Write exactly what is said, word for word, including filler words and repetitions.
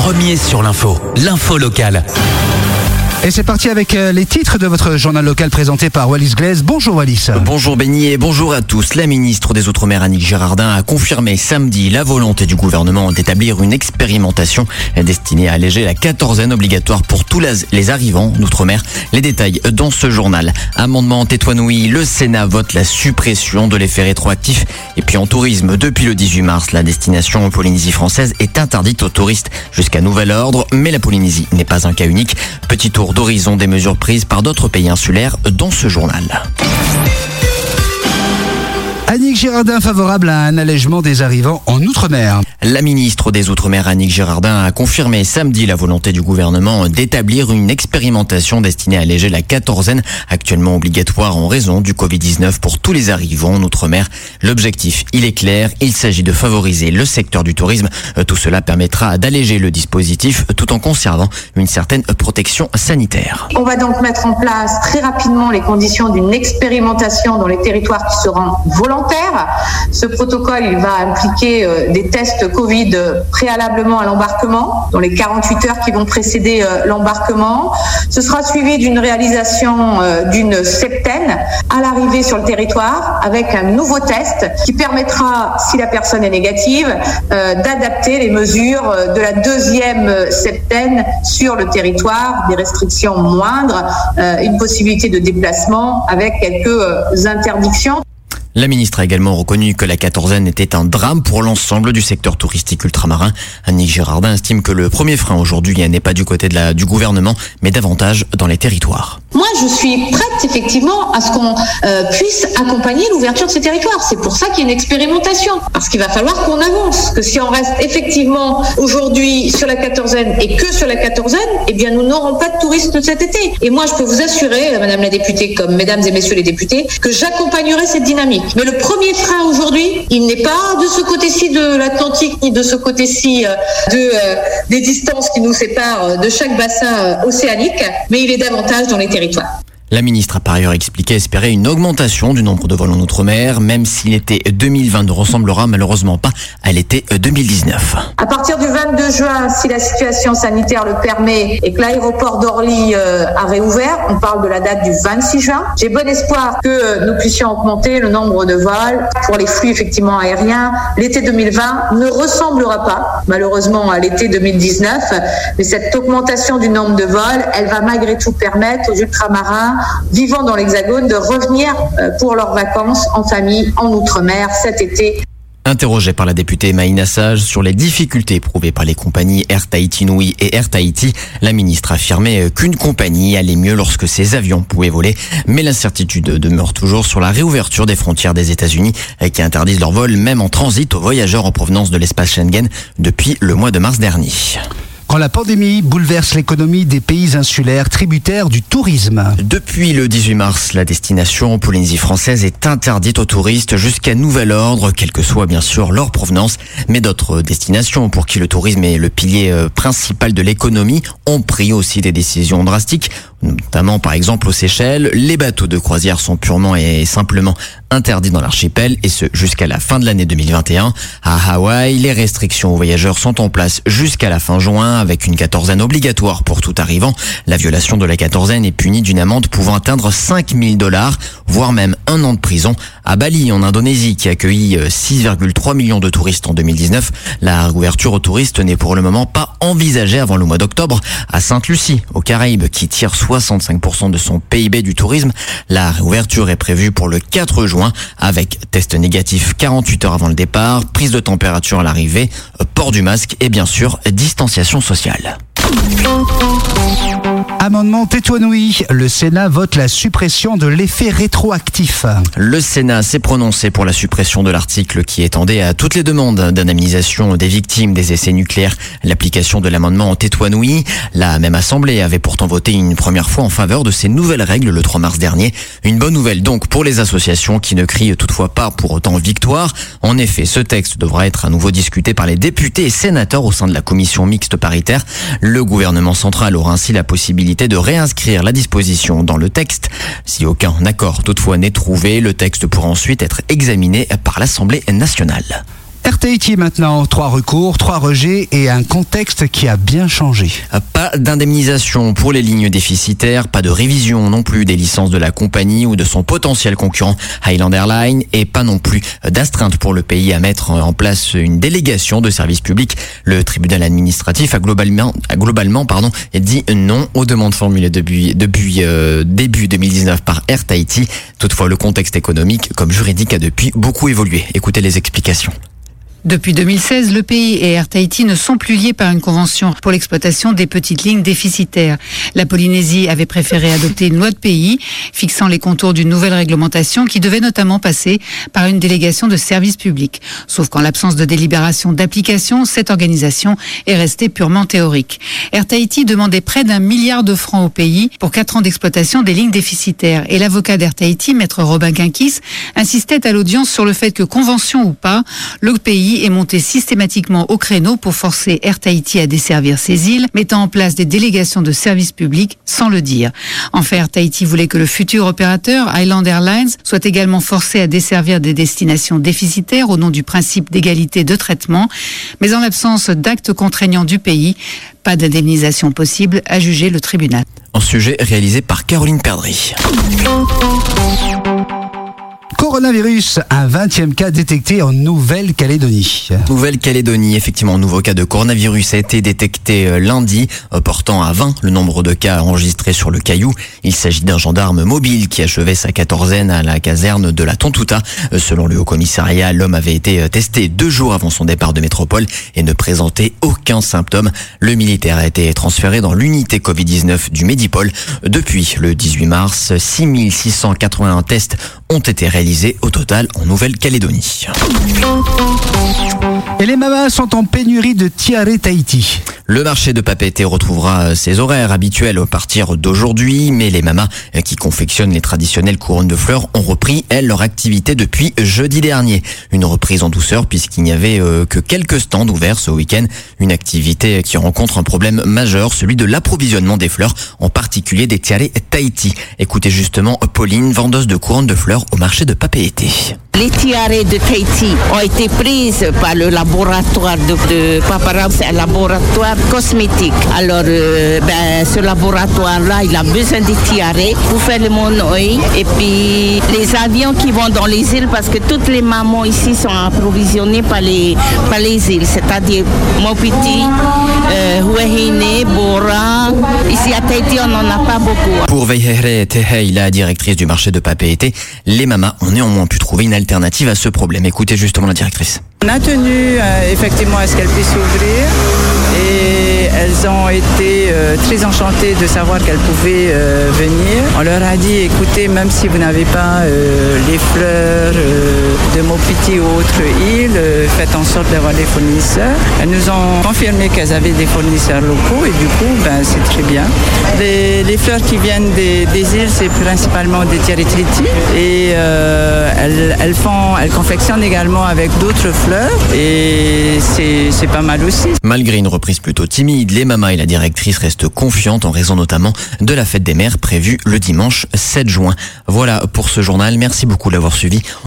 premier sur l'info, l'info locale. Et c'est parti avec les titres de votre journal local présenté par Wallis Glaise. Bonjour Wallis. Bonjour Benny et bonjour à tous. La ministre des Outre-mer Annick Girardin a confirmé samedi la volonté du gouvernement d'établir une expérimentation destinée à alléger la quatorzaine obligatoire pour tous les arrivants d'Outre-mer. Les détails dans ce journal. Amendement tétoinois, le Sénat vote la suppression de l'effet rétroactif. Et puis en tourisme, depuis le dix-huit mars, la destination en Polynésie française est interdite aux touristes jusqu'à nouvel ordre. Mais la Polynésie n'est pas un cas unique. Petit tour d'horizon des mesures prises par d'autres pays insulaires dans ce journal. Annick Girardin favorable à un allègement des arrivants en Outre-mer. La ministre des Outre-mer Annick Girardin a confirmé samedi la volonté du gouvernement d'établir une expérimentation destinée à alléger la quatorzaine actuellement obligatoire en raison du covid dix-neuf pour tous les arrivants en Outre-mer. L'objectif, il est clair, il s'agit de favoriser le secteur du tourisme. Tout cela permettra d'alléger le dispositif tout en conservant une certaine protection sanitaire. On va donc mettre en place très rapidement les conditions d'une expérimentation dans les territoires qui seront volontaires. Ce protocole, il va impliquer euh, des tests Covid préalablement à l'embarquement, dans les quarante-huit heures qui vont précéder euh, l'embarquement. Ce sera suivi d'une réalisation euh, d'une septaine à l'arrivée sur le territoire avec un nouveau test qui permettra, si la personne est négative, euh, d'adapter les mesures de la deuxième septaine sur le territoire, des restrictions moindres, euh, une possibilité de déplacement avec quelques euh, interdictions. La ministre a également reconnu que la quatorzaine était un drame pour l'ensemble du secteur touristique ultramarin. Annick Girardin estime que le premier frein aujourd'hui n'est pas du côté de la, du gouvernement, mais davantage dans les territoires. Moi, je suis prête effectivement à ce qu'on euh, puisse accompagner l'ouverture de ces territoires. C'est pour ça qu'il y a une expérimentation. Parce qu'il va falloir qu'on avance. Que si on reste effectivement aujourd'hui sur la quatorzaine et que sur la quatorzaine, eh bien nous n'aurons pas de touristes cet été. Et moi, je peux vous assurer, Madame la députée, comme Mesdames et Messieurs les députés, que j'accompagnerai cette dynamique. Mais le premier frein aujourd'hui, il n'est pas de ce côté-ci de l'Atlantique, ni de ce côté-ci euh, de, euh, des distances qui nous séparent de chaque bassin euh, océanique, mais il est davantage dans les territoires. La ministre a par ailleurs expliqué espérer une augmentation du nombre de vols en Outre-mer, même si l'été deux mille vingt ne ressemblera malheureusement pas à l'été deux mille dix-neuf. À partir du vingt-deux juin, si la situation sanitaire le permet et que l'aéroport d'Orly euh, a réouvert, on parle de la date du vingt-six juin. J'ai bon espoir que euh, nous puissions augmenter le nombre de vols pour les flux effectivement aériens. L'été deux mille vingt ne ressemblera pas malheureusement à l'été deux mille dix-neuf, mais cette augmentation du nombre de vols, elle va malgré tout permettre aux ultramarins vivant dans l'Hexagone de revenir pour leurs vacances en famille en Outre-mer cet été. Interrogée par la députée Maïna Sage sur les difficultés éprouvées par les compagnies Air Tahiti Nui et Air Tahiti, la ministre a affirmé qu'une compagnie allait mieux lorsque ses avions pouvaient voler, mais l'incertitude demeure toujours sur la réouverture des frontières des États-Unis qui interdisent leur vol même en transit aux voyageurs en provenance de l'espace Schengen depuis le mois de mars dernier. Quand la pandémie bouleverse l'économie des pays insulaires tributaires du tourisme. Depuis le dix-huit mars, la destination en Polynésie française est interdite aux touristes jusqu'à nouvel ordre, quelle que soit bien sûr leur provenance. Mais d'autres destinations pour qui le tourisme est le pilier principal de l'économie ont pris aussi des décisions drastiques. Notamment par exemple aux Seychelles, les bateaux de croisière sont purement et simplement interdits dans l'archipel et ce jusqu'à la fin de l'année deux mille vingt et un. À Hawaï, les restrictions aux voyageurs sont en place jusqu'à la fin juin avec une quatorzaine obligatoire pour tout arrivant. La violation de la quatorzaine est punie d'une amende pouvant atteindre cinq mille dollars, voire même un an de prison. À Bali, en Indonésie, qui accueillit six virgule trois millions de touristes en deux mille dix-neuf, la réouverture aux touristes n'est pour le moment pas envisagée avant le mois d'octobre. À Sainte-Lucie, aux Caraïbes, qui tire soixante-cinq pour cent de son P I B du tourisme, la réouverture est prévue pour le quatre juin avec test négatif quarante-huit heures avant le départ, prise de température à l'arrivée, port du masque et bien sûr distanciation sociale. Amendement tétoinois, le Sénat vote la suppression de l'effet rétroactif. Le Sénat s'est prononcé pour la suppression de l'article qui étendait à toutes les demandes d'indemnisation des victimes des essais nucléaires l'application de l'amendement tétoinois. La même Assemblée avait pourtant voté une première fois en faveur de ces nouvelles règles le trois mars dernier. Une bonne nouvelle donc pour les associations qui ne crient toutefois pas pour autant victoire. En effet, ce texte devra être à nouveau discuté par les députés et sénateurs au sein de la commission mixte paritaire. Le gouvernement central aura ainsi la possibilité de réinscrire la disposition dans le texte. Si aucun accord toutefois n'est trouvé, le texte pourra ensuite être examiné par l'Assemblée nationale. Air Tahiti maintenant, trois recours, trois rejets et un contexte qui a bien changé. Pas d'indemnisation pour les lignes déficitaires, pas de révision non plus des licences de la compagnie ou de son potentiel concurrent Highland Airlines et pas non plus d'astreinte pour le pays à mettre en place une délégation de service public. Le tribunal administratif a globalement, a globalement pardon, dit non aux demandes formulées depuis, depuis euh, début deux mille dix-neuf par Air Tahiti. Toutefois, le contexte économique comme juridique a depuis beaucoup évolué. Écoutez les explications. Depuis deux mille seize, le pays et Air Tahiti ne sont plus liés par une convention pour l'exploitation des petites lignes déficitaires. La Polynésie avait préféré adopter une loi de pays fixant les contours d'une nouvelle réglementation qui devait notamment passer par une délégation de service public. Sauf qu'en l'absence de délibération d'application, cette organisation est restée purement théorique. Air Tahiti demandait près d'un milliard de francs au pays pour quatre ans d'exploitation des lignes déficitaires. Et l'avocat d'Air Tahiti, maître Robin Kinkis, insistait à l'audience sur le fait que, convention ou pas, le pays est monté systématiquement au créneau pour forcer Air Tahiti à desservir ces îles, mettant en place des délégations de services publics sans le dire. Enfin, Air Tahiti voulait que le futur opérateur, Highland Airlines, soit également forcé à desservir des destinations déficitaires au nom du principe d'égalité de traitement. Mais en l'absence d'actes contraignants du pays, pas d'indemnisation possible, a jugé le tribunal. Un sujet réalisé par Caroline Perdry. Coronavirus, un vingtième cas détecté en Nouvelle-Calédonie. Nouvelle-Calédonie, effectivement, un nouveau cas de coronavirus a été détecté lundi, portant à vingt le nombre de cas enregistrés sur le Caillou. Il s'agit d'un gendarme mobile qui achevait sa quatorzaine à la caserne de la Tontouta. Selon le haut-commissariat, l'homme avait été testé deux jours avant son départ de métropole et ne présentait aucun symptôme. Le militaire a été transféré dans l'unité covid dix-neuf du Médipôle. Depuis le dix-huit mars, six mille six cent quatre-vingt-un tests ont été réalisés au total en Nouvelle-Calédonie. Et les mamas sont en pénurie de tiare Tahiti. Le marché de Papeete retrouvera ses horaires habituels à partir d'aujourd'hui, mais les mamas qui confectionnent les traditionnelles couronnes de fleurs ont repris, elles, leur activité depuis jeudi dernier. Une reprise en douceur puisqu'il n'y avait que quelques stands ouverts ce week-end. Une activité qui rencontre un problème majeur, celui de l'approvisionnement des fleurs, en particulier des tiare Tahiti. Écoutez justement Pauline, vendeuse de couronnes de fleurs au marché de Papeete. Les tiares de Tahiti ont été prises par le laboratoire de, de Papara, c'est un laboratoire cosmétique. Alors, euh, ben, ce laboratoire-là, il a besoin des tiares pour faire le monoï. Et puis, les avions qui vont dans les îles, parce que toutes les mamans ici sont approvisionnées par les, par les îles, c'est-à-dire Mopiti, euh, Huehine, Bora. Ici à Tahiti, on n'en a pas beaucoup. Pour Veihere Tehei, la directrice du marché de Papeete, les mamas ont néanmoins pu trouver une alternative à ce problème. Écoutez justement la directrice. On a tenu euh, effectivement à ce qu'elles puissent s'ouvrir et elles ont été euh, très enchantées de savoir qu'elles pouvaient euh, venir. On leur a dit, écoutez, même si vous n'avez pas euh, les fleurs euh, de Mopiti ou autres îles, euh, faites en sorte d'avoir des fournisseurs. Elles nous ont confirmé qu'elles avaient des fournisseurs locaux et du coup, ben, c'est très bien. Les, les fleurs qui viennent des, des îles, c'est principalement des tiare Tahiti et euh, elles, elles, font, elles confectionnent également avec d'autres fleurs. Et c'est, c'est pas mal aussi. Malgré une reprise plutôt timide, les mamas et la directrice restent confiantes en raison notamment de la fête des mères prévue le dimanche sept juin. Voilà pour ce journal. Merci beaucoup de l'avoir suivi.